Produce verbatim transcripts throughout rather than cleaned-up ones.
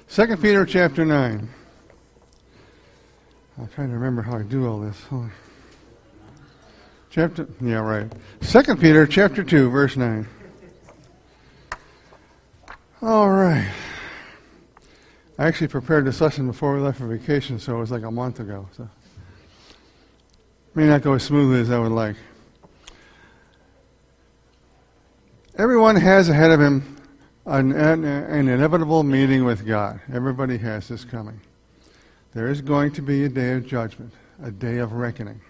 Second Peter chapter nine. I'm trying to remember how I do all this. Hold on. Chapter, yeah, right. Second Peter chapter two, verse nine. All right. I actually prepared this lesson before we left for vacation, so it was like a month ago. So may not go as smoothly as I would like. Everyone has ahead of him an, an, an inevitable meeting with God. Everybody has this coming. There is going to be a day of judgment, a day of reckoning.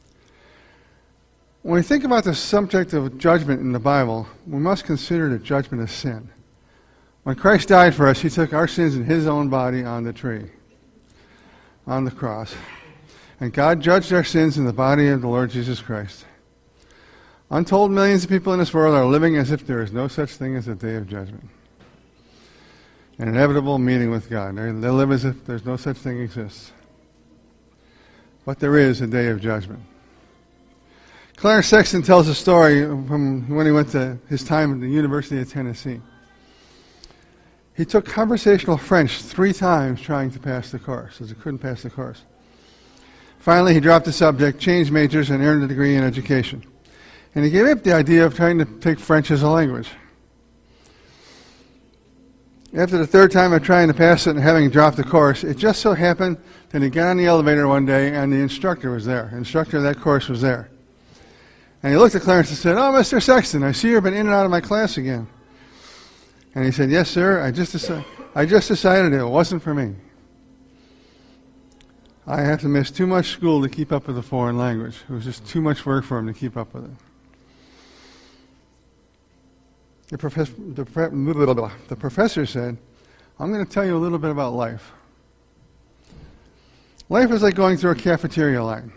When we think about the subject of judgment in the Bible, we must consider the judgment of sin. When Christ died for us, he took our sins in his own body on the tree, on the cross. And God judged our sins in the body of the Lord Jesus Christ. Untold millions of people in this world are living as if there is no such thing as a day of judgment. An inevitable meeting with God. They live as if there's no such thing exists. But there is a day of judgment. Clarence Sexton tells a story from when he went to his time at the University of Tennessee. He took conversational French three times trying to pass the course, as he couldn't pass the course. Finally, he dropped the subject, changed majors, and earned a degree in education. And he gave up the idea of trying to take French as a language. After the third time of trying to pass it and having dropped the course, it just so happened that he got on the elevator one day and the instructor was there. The instructor of that course was there. And he looked at Clarence and said, "Oh, Mister Sexton, I see you've been in and out of my class again." And he said, "Yes, sir, I just, deci- I just decided it wasn't for me. I have to miss too much school to keep up with a foreign language. It was just too much work for him to keep up with it." The, profess- the, pre- the professor said, "I'm going to tell you a little bit about life. Life is like going through a cafeteria line.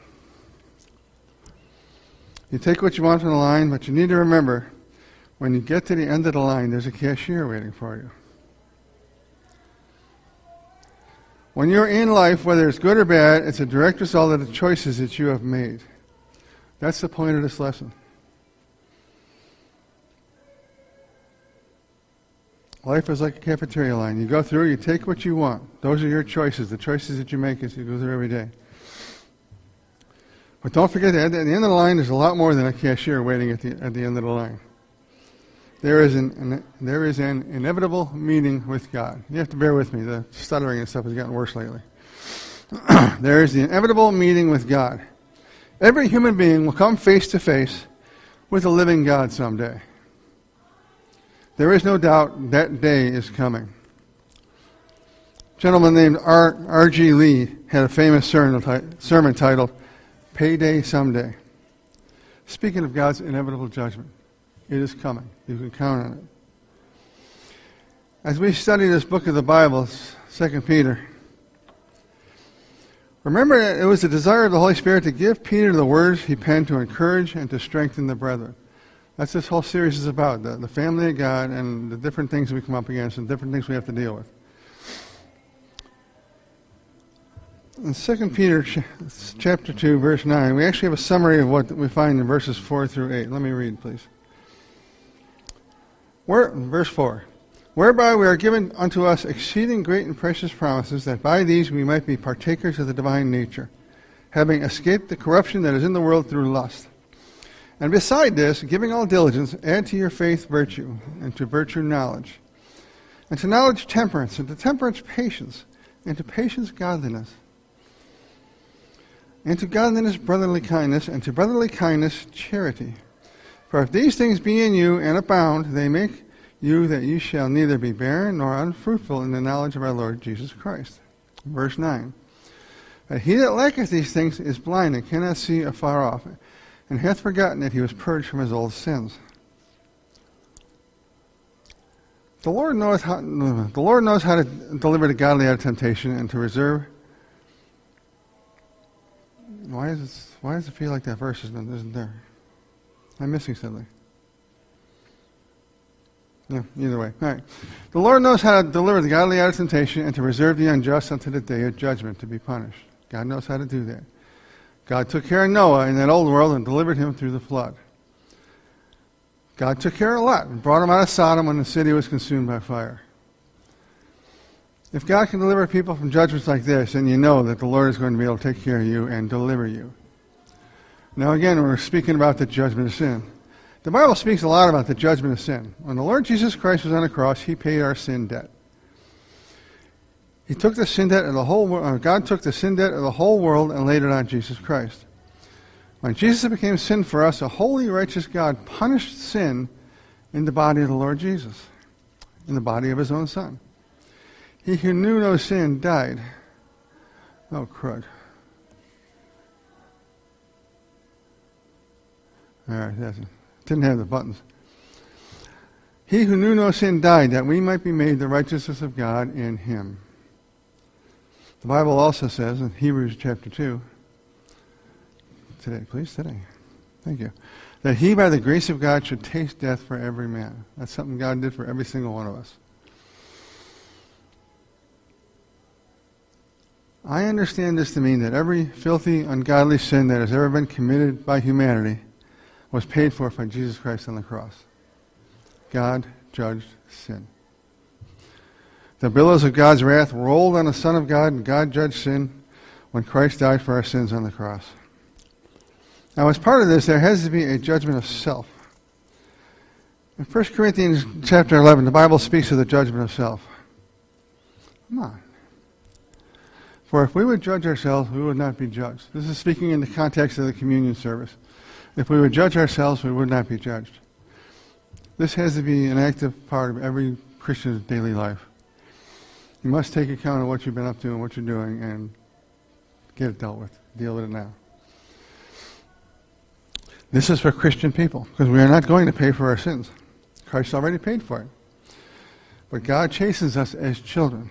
You take what you want from the line, but you need to remember, when you get to the end of the line, there's a cashier waiting for you. When you're in life, whether it's good or bad, it's a direct result of the choices that you have made." That's the point of this lesson. Life is like a cafeteria line. You go through, you take what you want. Those are your choices, the choices that you make as you go through every day. But don't forget that at the end of the line, there's a lot more than a cashier waiting at the at the end of the line. There is an, an there is an inevitable meeting with God. You have to bear with me. The stuttering and stuff has gotten worse lately. There is the inevitable meeting with God. Every human being will come face to face with a living God someday. There is no doubt that day is coming. A gentleman named R. R.G. Lee had a famous sermon, sermon titled, "Payday Someday." Speaking of God's inevitable judgment, it is coming. You can count on it. As we study this book of the Bible, Second Peter, remember that it was the desire of the Holy Spirit to give Peter the words he penned to encourage and to strengthen the brethren. That's what this whole series is about, the, the family of God and the different things we come up against and different things we have to deal with. In Second Peter ch- chapter two, verse nine, we actually have a summary of what we find in verses four through eight. Let me read, please. Where, verse four. "Whereby we are given unto us exceeding great and precious promises, that by these we might be partakers of the divine nature, having escaped the corruption that is in the world through lust. And beside this, giving all diligence, add to your faith virtue, and to virtue knowledge, and to knowledge temperance, and to temperance patience, and to patience godliness, and to godliness brotherly kindness, and to brotherly kindness charity. For if these things be in you and abound, they make you that you shall neither be barren nor unfruitful in the knowledge of our Lord Jesus Christ." Verse nine. "But he that lacketh these things is blind and cannot see afar off, and hath forgotten that he was purged from his old sins." The Lord knows how, the Lord knows how to deliver the godly out of temptation and to reserve. Why is it, why does it feel like that verse isn't, isn't there? I'm missing something. Yeah, either way. All right. The Lord knows how to deliver the godly out of temptation and to reserve the unjust unto the day of judgment to be punished. God knows how to do that. God took care of Noah in that old world and delivered him through the flood. God took care of Lot and brought him out of Sodom when the city was consumed by fire. If God can deliver people from judgments like this, then you know that the Lord is going to be able to take care of you and deliver you. Now again, we're speaking about the judgment of sin. The Bible speaks a lot about the judgment of sin. When the Lord Jesus Christ was on the cross, he paid our sin debt. He took the sin debt of the whole world. God took the sin debt of the whole world and laid it on Jesus Christ. When Jesus became sin for us, a holy, righteous God punished sin in the body of the Lord Jesus, in the body of his own Son. He who knew no sin died. Oh, crud. All right, that's it. Didn't have the buttons. He who knew no sin died, that we might be made the righteousness of God in him. The Bible also says in Hebrews chapter two, today, please, today, thank you, that he by the grace of God should taste death for every man. That's something God did for every single one of us. I understand this to mean that every filthy, ungodly sin that has ever been committed by humanity was paid for by Jesus Christ on the cross. God judged sin. The billows of God's wrath rolled on the Son of God, and God judged sin when Christ died for our sins on the cross. Now, as part of this, there has to be a judgment of self. In First Corinthians chapter eleven, the Bible speaks of the judgment of self. Come on. For if we would judge ourselves, we would not be judged. This is speaking in the context of the communion service. If we would judge ourselves, we would not be judged. This has to be an active part of every Christian's daily life. You must take account of what you've been up to and what you're doing and get it dealt with. Deal with it now. This is for Christian people, because we are not going to pay for our sins. Christ already paid for it. But God chastens us as children.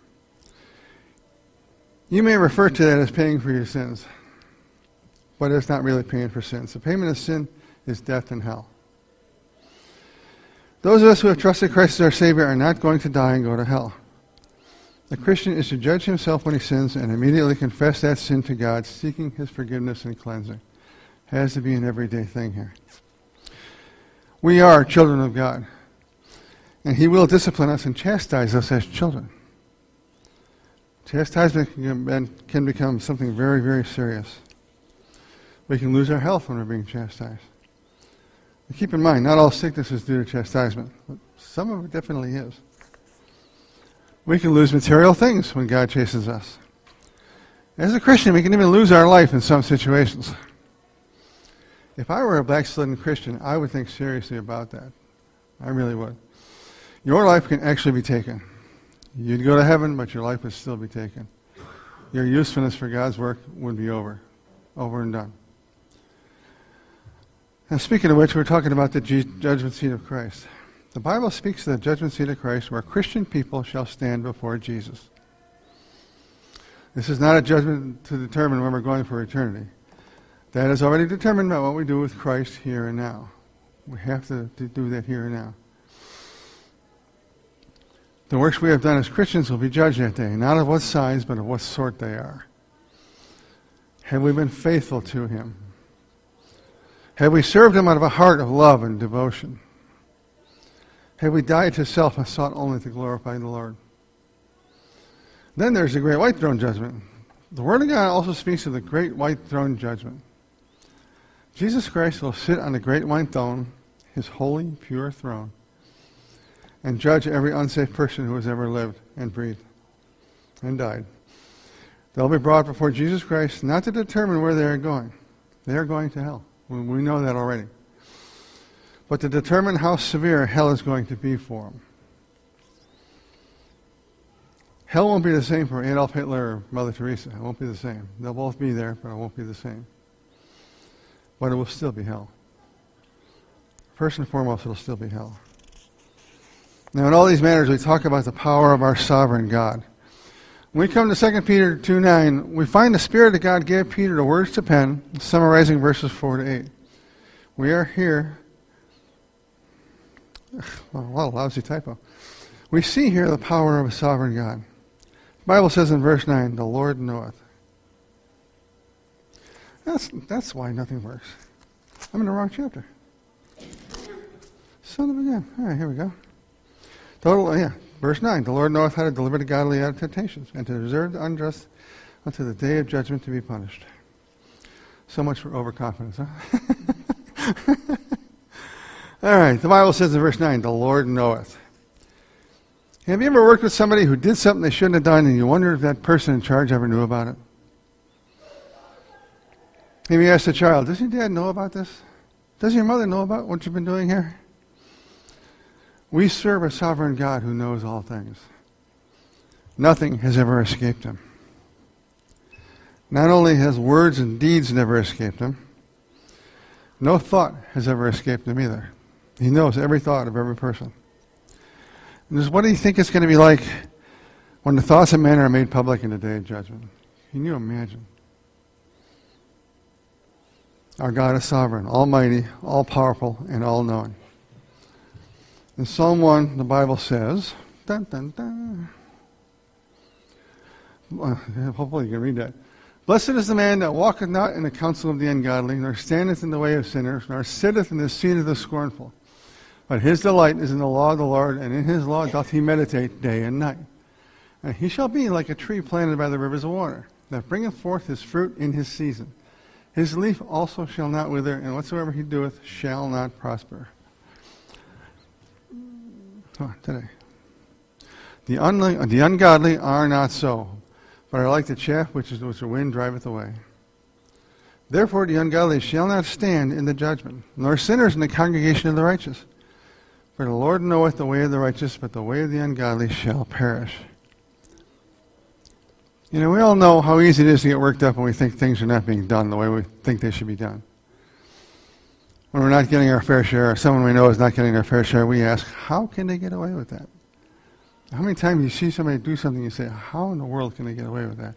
You may refer to that as paying for your sins, but it's not really paying for sins. The payment of sin is death and hell. Those of us who have trusted Christ as our Savior are not going to die and go to hell. The Christian is to judge himself when he sins and immediately confess that sin to God, seeking his forgiveness and cleansing. It has to be an everyday thing here. We are children of God, and he will discipline us and chastise us as children. Chastisement can become something very, very serious. We can lose our health when we're being chastised. And keep in mind, not all sickness is due to chastisement, but some of it definitely is. We can lose material things when God chases us. As a Christian, we can even lose our life in some situations. If I were a backslidden Christian, I would think seriously about that. I really would. Your life can actually be taken. You'd go to heaven, but your life would still be taken. Your usefulness for God's work would be over. Over and done. Now, speaking of which, we're talking about the judgment seat of Christ. The Bible speaks of the judgment seat of Christ where Christian people shall stand before Jesus. This is not a judgment to determine when we're going for eternity. That is already determined by what we do with Christ here and now. We have to, to do that here and now. The works we have done as Christians will be judged that day, not of what size, but of what sort they are. Have we been faithful to him? Have we served him out of a heart of love and devotion? Have we died to self and sought only to glorify the Lord? Then there's the great white throne judgment. The Word of God also speaks of the great white throne judgment. Jesus Christ will sit on the great white throne, his holy, pure throne, and judge every unsafe person who has ever lived and breathed and died. They'll be brought before Jesus Christ not to determine where they are going. They are going to hell. We know that already. But to determine how severe hell is going to be for them. Hell won't be the same for Adolf Hitler or Mother Teresa. It won't be the same. They'll both be there, but it won't be the same. But it will still be hell. First and foremost, it will still be hell. Now, in all these matters, we talk about the power of our sovereign God. When we come to Second Peter two nine, we find the Spirit of God gave Peter the words to pen, summarizing verses four to eight. We are here. Oh, what a lousy typo. We see here the power of a sovereign God. The Bible says in verse nine, the Lord knoweth. That's, that's why nothing works. I'm in the wrong chapter. Son of a gun. All right, here we go. Total, yeah. Verse nine, the Lord knoweth how to deliver the godly out of temptations, and to reserve the unjust unto the day of judgment to be punished. So much for overconfidence, huh? All right, the Bible says in verse nine, the Lord knoweth. Have you ever worked with somebody who did something they shouldn't have done, and you wonder if that person in charge ever knew about it? Have you asked the child, does your dad know about this? Does your mother know about what you've been doing here? We serve a sovereign God who knows all things. Nothing has ever escaped him. Not only has words and deeds never escaped him, no thought has ever escaped him either. He knows every thought of every person. And this, what do you think it's going to be like when the thoughts of men are made public in the day of judgment? Can you imagine? Our God is sovereign, almighty, all-powerful, and all-knowing. In Psalm one, the Bible says, dun, dun, dun. Well, hopefully you can read that. Blessed is the man that walketh not in the counsel of the ungodly, nor standeth in the way of sinners, nor sitteth in the seat of the scornful. But his delight is in the law of the Lord, and in his law doth he meditate day and night. And he shall be like a tree planted by the rivers of water, that bringeth forth his fruit in his season. His leaf also shall not wither, and whatsoever he doeth shall not prosper. Oh, today. The, un- the ungodly are not so, but are like the chaff which, is, which the wind driveth away. Therefore the ungodly shall not stand in the judgment, nor sinners in the congregation of the righteous. For the Lord knoweth the way of the righteous, but the way of the ungodly shall perish. You know, we all know how easy it is to get worked up when we think things are not being done the way we think they should be done. When we're not getting our fair share, or someone we know is not getting their fair share, we ask, how can they get away with that? How many times you see somebody do something, you say, how in the world can they get away with that?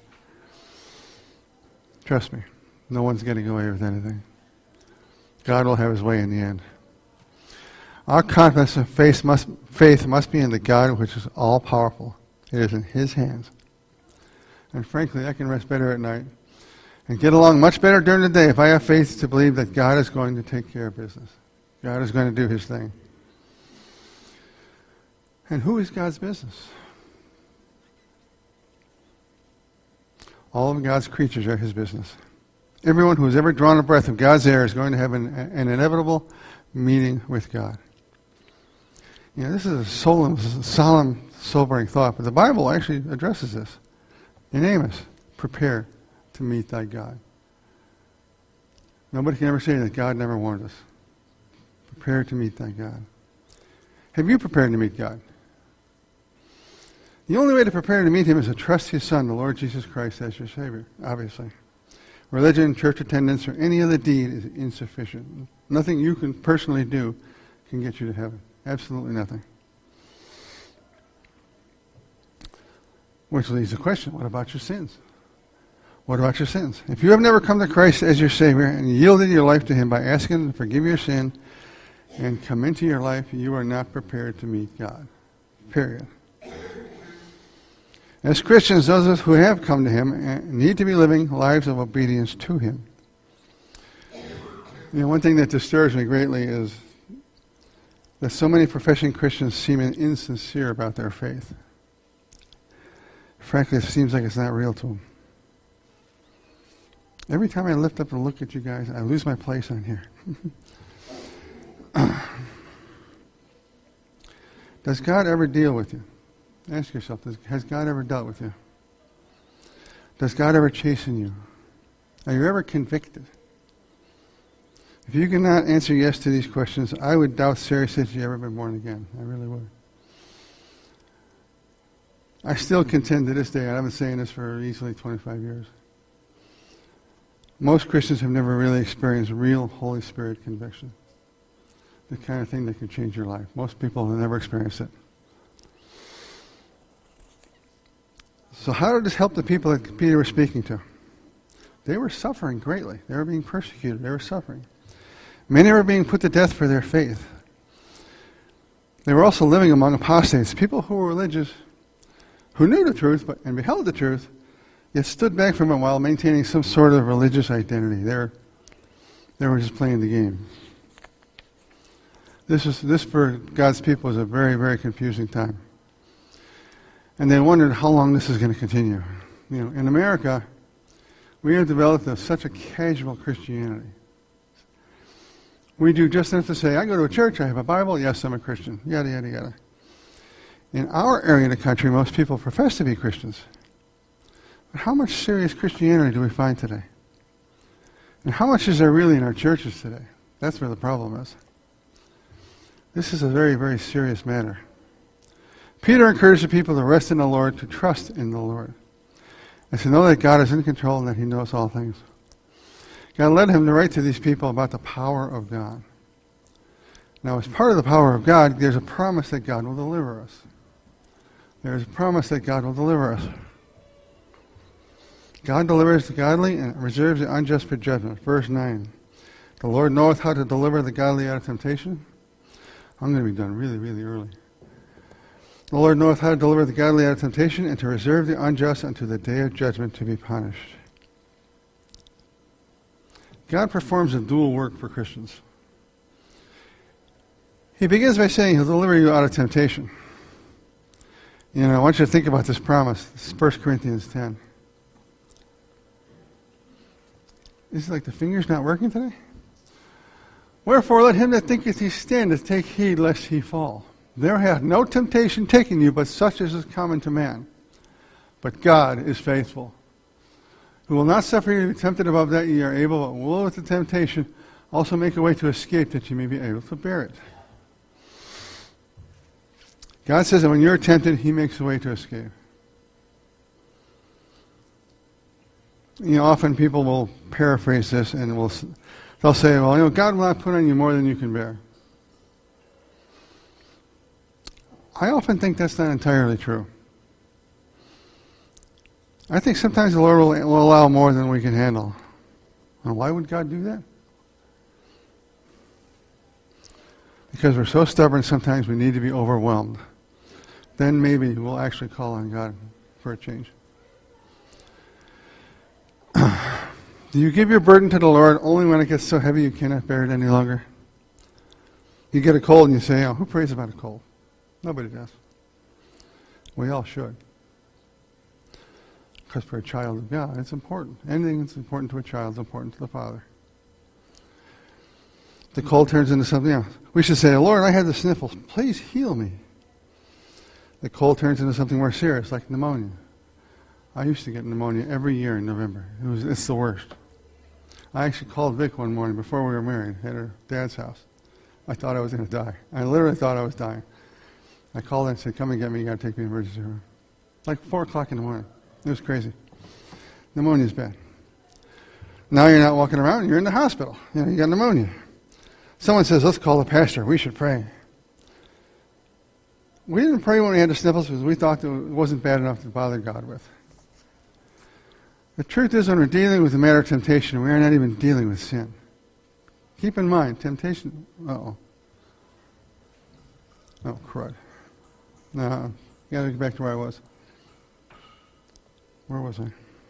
Trust me, no one's getting away with anything. God will have his way in the end. Our confidence and faith must, faith must be in the God which is all-powerful. It is in his hands. And frankly, I can rest better at night and get along much better during the day if I have faith to believe that God is going to take care of business. God is going to do his thing. And who is God's business? All of God's creatures are his business. Everyone who has ever drawn a breath of God's air is going to have an, an inevitable meeting with God. You know, this is a solemn, solemn, sobering thought, but the Bible actually addresses this. In Amos, prepare to meet thy God. Nobody can ever say that God never warned us. Prepare to meet thy God. Have you prepared to meet God? The only way to prepare to meet him is to trust his Son, the Lord Jesus Christ, as your Savior, obviously. Religion, church attendance, or any other deed is insufficient. Nothing you can personally do can get you to heaven. Absolutely nothing. Which leads to the question, what about your sins? What about your sins? If you have never come to Christ as your Savior and yielded your life to him by asking him to forgive your sin and come into your life, you are not prepared to meet God. Period. As Christians, those of us who have come to him need to be living lives of obedience to him. You know, one thing that disturbs me greatly is that so many professing Christians seem insincere about their faith. Frankly, it seems like it's not real to them. Every time I lift up and look at you guys, I lose my place on here. Does God ever deal with you? Ask yourself, does, has God ever dealt with you? Does God ever chasten you? Are you ever convicted? If you cannot answer yes to these questions, I would doubt seriously that you've ever been born again. I really would. I still contend to this day, I've been saying this for easily twenty-five years. Most Christians have never really experienced real Holy Spirit conviction. The kind of thing that can change your life. Most people have never experienced it. So how did this help the people that Peter was speaking to? They were suffering greatly. They were being persecuted. They were suffering. Many were being put to death for their faith. They were also living among apostates, people who were religious, who knew the truth but and beheld the truth, yet stood back from it while maintaining some sort of religious identity. They were, they were just playing the game. This is this for God's people is a very, very confusing time. And they wondered how long this is going to continue. You know, in America, we have developed a, such a casual Christianity. We do just enough to say, I go to a church, I have a Bible, yes, I'm a Christian, yada, yada, yada. In our area of the country, most people profess to be Christians. But how much serious Christianity do we find today? And how much is there really in our churches today? That's where the problem is. This is a very, very serious matter. Peter encouraged the people to rest in the Lord, to trust in the Lord, and to know that God is in control and that he knows all things. God led him to write to these people about the power of God. Now, as part of the power of God, there's a promise that God will deliver us. There's a promise that God will deliver us. God delivers the godly and reserves the unjust for judgment. Verse nine. The Lord knoweth how to deliver the godly out of temptation. I'm going to be done really, really early. The Lord knoweth how to deliver the godly out of temptation and to reserve the unjust unto the day of judgment to be punished. God performs a dual work for Christians. He begins by saying he'll deliver you out of temptation. You know, I want you to think about this promise. This is First Corinthians ten. Is it like the finger's not working today? Wherefore let him that thinketh he standeth take heed lest he fall. There hath no temptation taken you, but such as is common to man. But God is faithful, who will not suffer you to be tempted above that ye are able, but will with the temptation also make a way to escape, that ye may be able to bear it. God says that when you're tempted, he makes a way to escape. You know, often people will paraphrase this and will they'll say, well, you know, God will not put on you more than you can bear. I often think that's not entirely true. I think sometimes the Lord will, will allow more than we can handle. Well, why would God do that? Because we're so stubborn, sometimes we need to be overwhelmed. Then maybe we'll actually call on God for a change. Do you give your burden to the Lord only when it gets so heavy you cannot bear it any longer? You get a cold and you say, oh, who prays about a cold? Nobody does. We all should. Because for a child of God, it's important. Anything that's important to a child is important to the Father. The cold turns into something else. We should say, Lord, I had the sniffles. Please heal me. The cold turns into something more serious, like pneumonia. I used to get pneumonia every year in November. It was, it's the worst. I actually called Vic one morning before we were married at her dad's house. I thought I was going to die. I literally thought I was dying. I called her and said, come and get me. You got to take me to the emergency room. Like four o'clock in the morning. It was crazy. Pneumonia's bad. Now you're not walking around. You're in the hospital. You know, you got pneumonia. Someone says, let's call the pastor. We should pray. We didn't pray when we had the sniffles because we thought that it wasn't bad enough to bother God with. The truth is, when we're dealing with the matter of temptation, we are not even dealing with sin. Keep in mind, temptation... Uh-oh. Oh, crud. No, you got to get back to where I was. Where was I?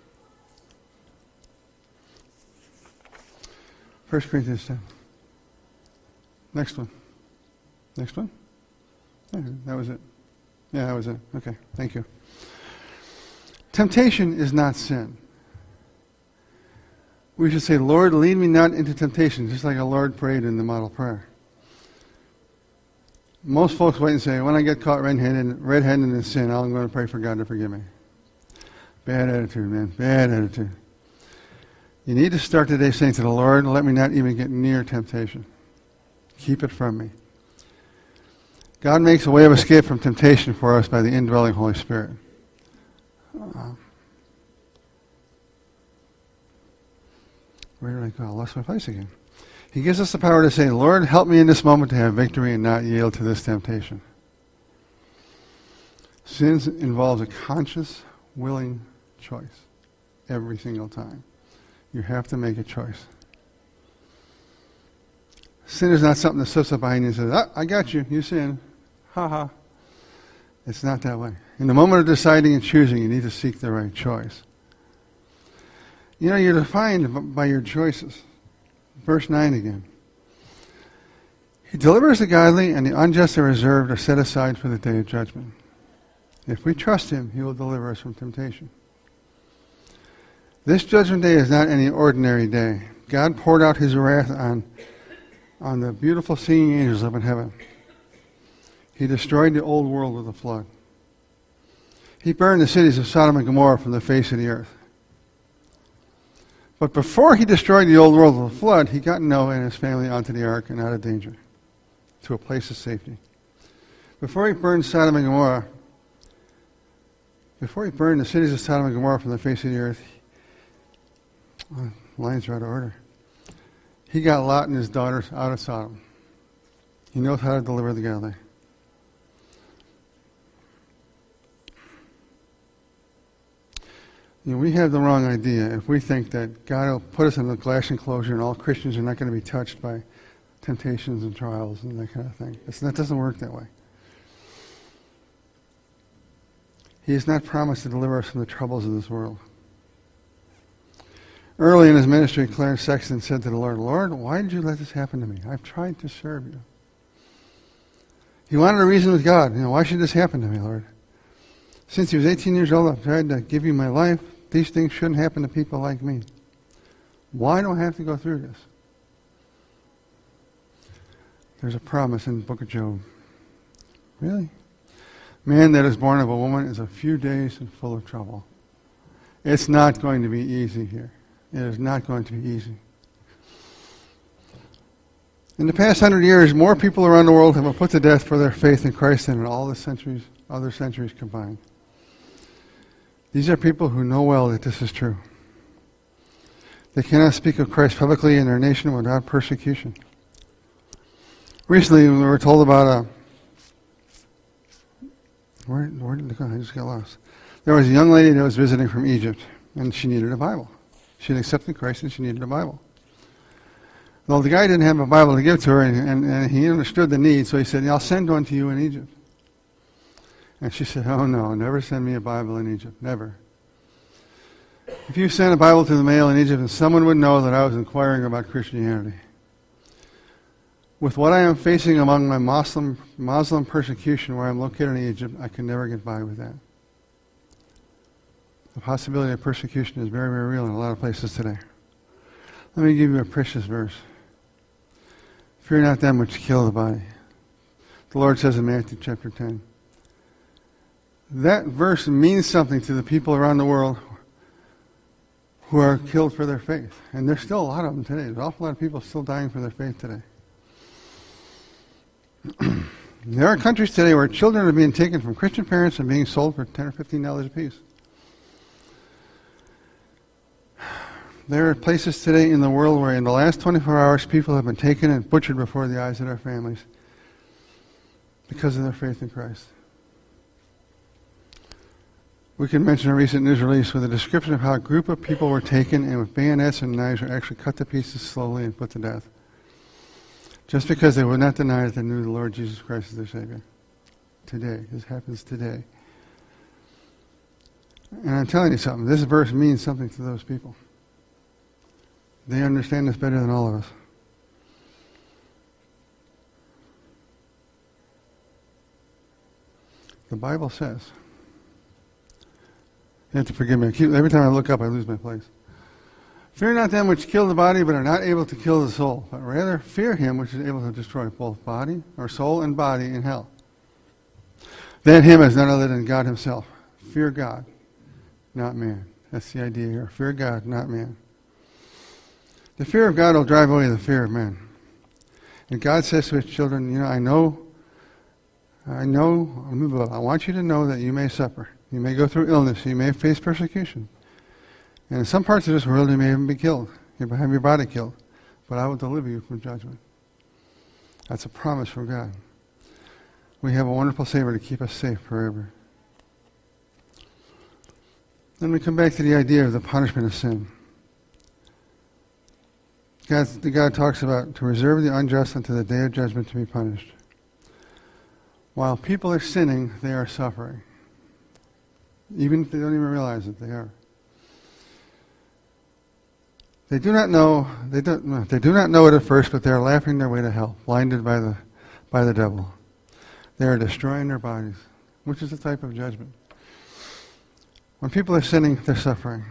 First Corinthians ten. Next one. Next one? Yeah, that was it. Yeah, that was it. Okay, thank you. Temptation is not sin. We should say, Lord, lead me not into temptation, just like our Lord prayed in the model prayer. Most folks wait and say, when I get caught red-handed, red-handed in sin, I'm going to pray for God to forgive me. Bad attitude, man. Bad attitude. You need to start today saying to the Lord, let me not even get near temptation. Keep it from me. God makes a way of escape from temptation for us by the indwelling Holy Spirit. Uh, where did I go? I lost my place again. He gives us the power to say, Lord, help me in this moment to have victory and not yield to this temptation. Sin involves a conscious, willing choice every single time. You have to make a choice. Sin is not something that sits up behind you and says, ah, I got you, you sin. Ha ha. It's not that way. In the moment of deciding and choosing, you need to seek the right choice. You know, you're defined by your choices. Verse nine again. He delivers the godly, and the unjust are reserved or set aside for the day of judgment. If we trust him, he will deliver us from temptation. This judgment day is not any ordinary day. God poured out his wrath on, on the beautiful singing angels up in heaven. He destroyed the old world with a flood. He burned the cities of Sodom and Gomorrah from the face of the earth. But before he destroyed the old world with a flood, he got Noah and his family onto the ark and out of danger, to a place of safety. Before he burned Sodom and Gomorrah, before he burned the cities of Sodom and Gomorrah from the face of the earth, well, lines are out of order. He got Lot and his daughters out of Sodom. He knows how to deliver the godly. You know, we have the wrong idea if we think that God will put us in a glass enclosure and all Christians are not going to be touched by temptations and trials and that kind of thing. It's, that doesn't work that way. He has not promised to deliver us from the troubles of this world. Early in his ministry, Clarence Sexton said to the Lord, Lord, why did you let this happen to me? I've tried to serve you. He wanted a reason with God. You know, why should this happen to me, Lord? Since he was eighteen years old, I've tried to give you my life. These things shouldn't happen to people like me. Why do I have to go through this? There's a promise in the book of Job. Really? Man that is born of a woman is a few days and full of trouble. It's not going to be easy here. It is not going to be easy. In the past hundred years, more people around the world have been put to death for their faith in Christ than in all the centuries, other centuries combined. These are people who know well that this is true. They cannot speak of Christ publicly in their nation without persecution. Recently, we were told about a... Where, where did it go? I just got lost. There was a young lady that was visiting from Egypt, and she needed a Bible. She had accepted Christ, and she needed a Bible. Well, the guy didn't have a Bible to give to her, and, and, and he understood the need, so he said, I'll send one to you in Egypt. And she said, oh no, never send me a Bible in Egypt, never. If you sent a Bible to the mail in Egypt, and someone would know that I was inquiring about Christianity. With what I am facing among my Muslim, Muslim persecution where I'm located in Egypt, I can never get by with that. The possibility of persecution is very, very real in a lot of places today. Let me give you a precious verse. Fear not them which kill the body. The Lord says in Matthew chapter ten. That verse means something to the people around the world who are killed for their faith. And there's still a lot of them today. There's an awful lot of people still dying for their faith today. There are countries today where children are being taken from Christian parents and being sold for ten or fifteen dollars a piece. There are places today in the world where in the last twenty-four hours people have been taken and butchered before the eyes of their families because of their faith in Christ. We can mention a recent news release with a description of how a group of people were taken and with bayonets and knives were actually cut to pieces slowly and put to death. Just because they would not deny that they knew the Lord Jesus Christ as their Savior. Today. This happens today. And I'm telling you something. This verse means something to those people. They understand this better than all of us. The Bible says, you have to forgive me. I keep, every time I look up, I lose my place. Fear not them which kill the body, but are not able to kill the soul, but rather fear him which is able to destroy both body, or soul and body in hell. That him is none other than God himself. Fear God, not man. That's the idea here. Fear God, not man. The fear of God will drive away the fear of man. And God says to his children, you know, I know, I know, I want you to know that you may suffer. You may go through illness. You may face persecution. And in some parts of this world, you may even be killed. You may have your body killed. But I will deliver you from judgment. That's a promise from God. We have a wonderful Savior to keep us safe forever. Then we come back to the idea of the punishment of sin. God, God talks about to reserve the unjust until the day of judgment to be punished. While people are sinning, they are suffering. Even if they don't even realize it, they are. They do not know. They don't. They do not know it at first, but they are laughing their way to hell, blinded by the by the devil. They are destroying their bodies. which is a type of judgment. When people are sinning, they're suffering.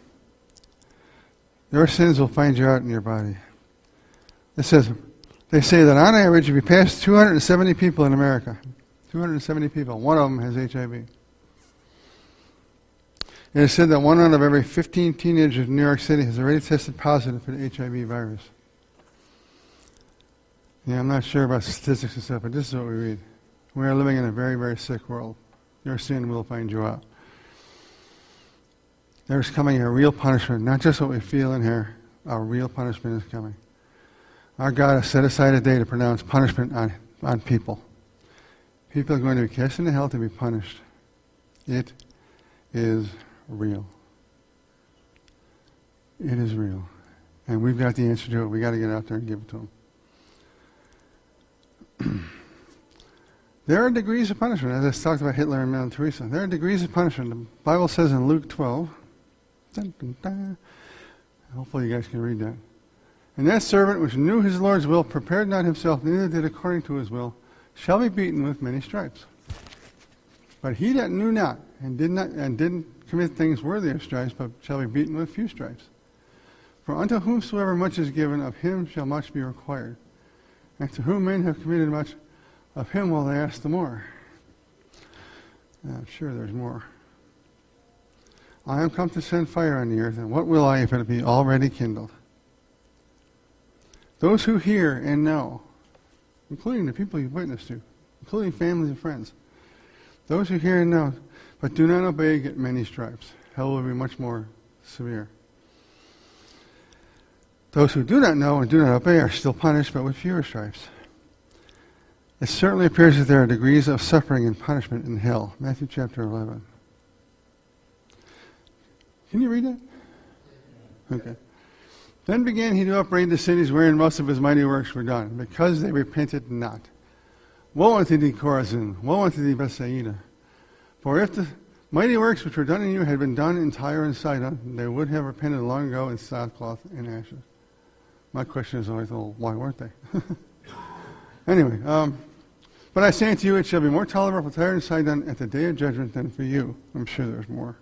Your sins will find you out in your body. It says, they say that on average, if you pass two hundred seventy people in America, two hundred seventy people, one of them has H I V. It is said that one out of every fifteen teenagers in New York City has already tested positive for the H I V virus. Yeah, I'm not sure about statistics and stuff, but this is what we read. We are living in a very, very sick world. Your sin will find you out. There's coming a real punishment, not just what we feel in here. A real punishment is coming. Our God has set aside a day to pronounce punishment on, on people. People are going to be cast into hell to be punished. It is real. It is real. And we've got the answer to it. We've got to get out there and give it to them. There are degrees of punishment, as I talked about Hitler and Mother Teresa. There are degrees of punishment. The Bible says in Luke twelve, dun, dun, dun, hopefully you guys can read that. And that servant which knew his Lord's will, prepared not himself, neither did according to his will, shall be beaten with many stripes. But he that knew not, and did not, and didn't commit things worthy of stripes, but shall be beaten with few stripes. For unto whomsoever much is given, of him shall much be required. And to whom men have committed much, of him will they ask the more. I'm sure there's more. I am come to send fire on the earth, and what will I if it be already kindled? Those who hear and know, including the people you've witnessed to, including families and friends, those who hear and know, but do not obey, get many stripes. Hell will be much more severe. Those who do not know and do not obey are still punished, but with fewer stripes. It certainly appears that there are degrees of suffering and punishment in hell. Matthew chapter eleven. Can you read that? Okay. Then began he to upbraid the cities wherein most of his mighty works were done, because they repented not. Woe unto thee, Chorazin! Woe unto thee, Bethsaida! For if the mighty works which were done in you had been done in Tyre and Sidon, they would have repented long ago in sackcloth and ashes. My question is always, well, why weren't they? Anyway, um, but I say unto you, it shall be more tolerable for Tyre and Sidon at the day of judgment than for you. I'm sure there's more.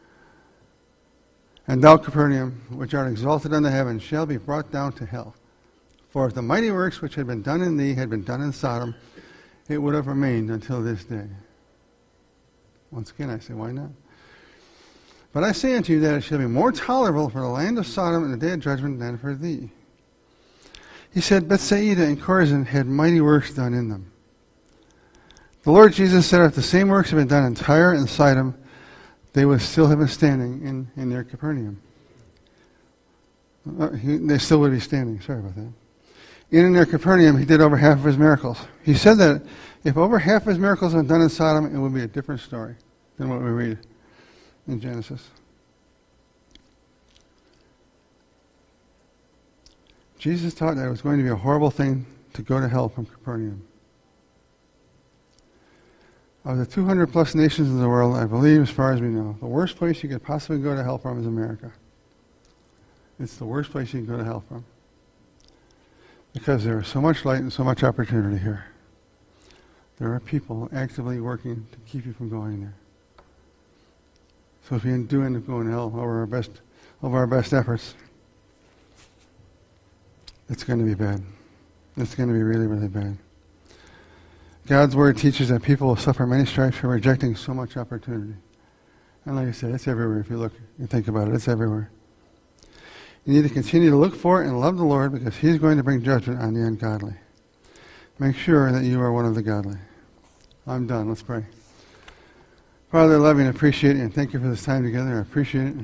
And thou, Capernaum, which art exalted unto heaven, shall be brought down to hell. For if the mighty works which had been done in thee had been done in Sodom, it would have remained until this day. Once again, I say, why not? But I say unto you that it shall be more tolerable for the land of Sodom in the day of judgment than for thee. He said, Bethsaida and Chorazin had mighty works done in them. The Lord Jesus said, if the same works had been done in Tyre and Sidon, they would still have been standing in, in their Capernaum. Uh, he, they still would be standing. Sorry about that. In, in their Capernaum, he did over half of his miracles. He said that if over half of his miracles had been done in Sodom, it would be a different story than what we read in Genesis. Jesus taught that it was going to be a horrible thing to go to hell from Capernaum. Of the two hundred plus nations in the world, I believe, as far as we know, the worst place you could possibly go to hell from is America. It's the worst place you can go to hell from. Because there is so much light and so much opportunity here. There are people actively working to keep you from going there. So if you do end up going to hell over our best, over our best efforts, it's going to be bad. It's going to be really, really bad. God's Word teaches that people will suffer many stripes for rejecting so much opportunity. And like I said, it's everywhere if you look and think about it. It's everywhere. You need to continue to look for and love the Lord because He's going to bring judgment on the ungodly. Make sure that you are one of the godly. I'm done. Let's pray. Father, I love you and appreciate it, and thank you for this time together. I appreciate it.